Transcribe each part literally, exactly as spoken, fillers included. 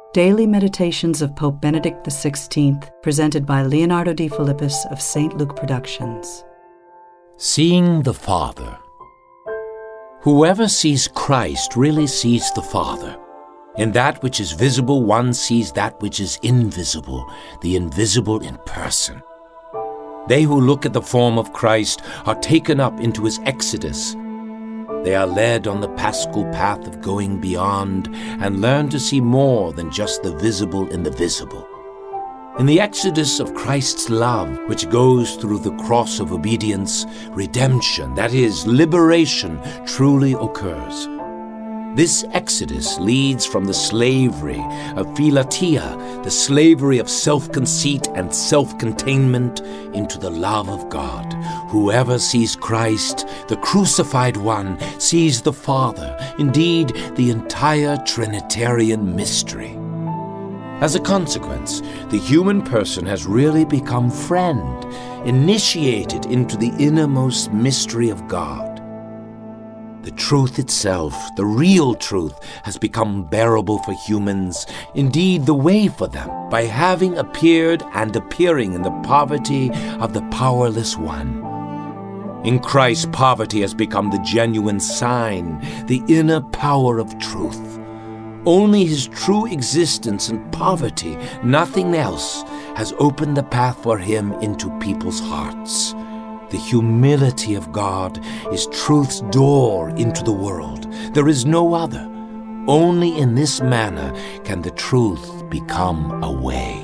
Daily Meditations of Pope Benedict the sixteenth, presented by Leonardo de Philippis of Saint Luke Productions. Seeing the Father. Whoever sees Christ really sees the Father. In that which is visible, one sees that which is invisible, the invisible in person. They who look at the form of Christ are taken up into his exodus. They are led on the paschal path of going beyond and learn to see more than just the visible in the visible. In the exodus of Christ's love, which goes through the cross of obedience, redemption, that is, liberation, truly occurs. This exodus leads from the slavery of philatia, the slavery of self-conceit and self-containment, into the love of God. Whoever sees Christ, the crucified one, sees the Father, indeed the entire Trinitarian mystery. As a consequence, the human person has really become friend, initiated into the innermost mystery of God. The truth itself, the real truth, has become bearable for humans, indeed the way for them, by having appeared and appearing in the poverty of the powerless one. In Christ, poverty has become the genuine sign, the inner power of truth. Only his true existence in poverty, nothing else, has opened the path for him into people's hearts. The humility of God is truth's door into the world. There is no other. Only in this manner can the truth become a way.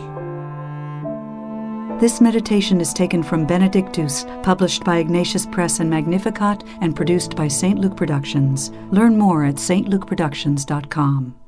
This meditation is taken from Benedictus, published by Ignatius Press and Magnificat, and produced by Saint Luke Productions. Learn more at s t luke productions dot com.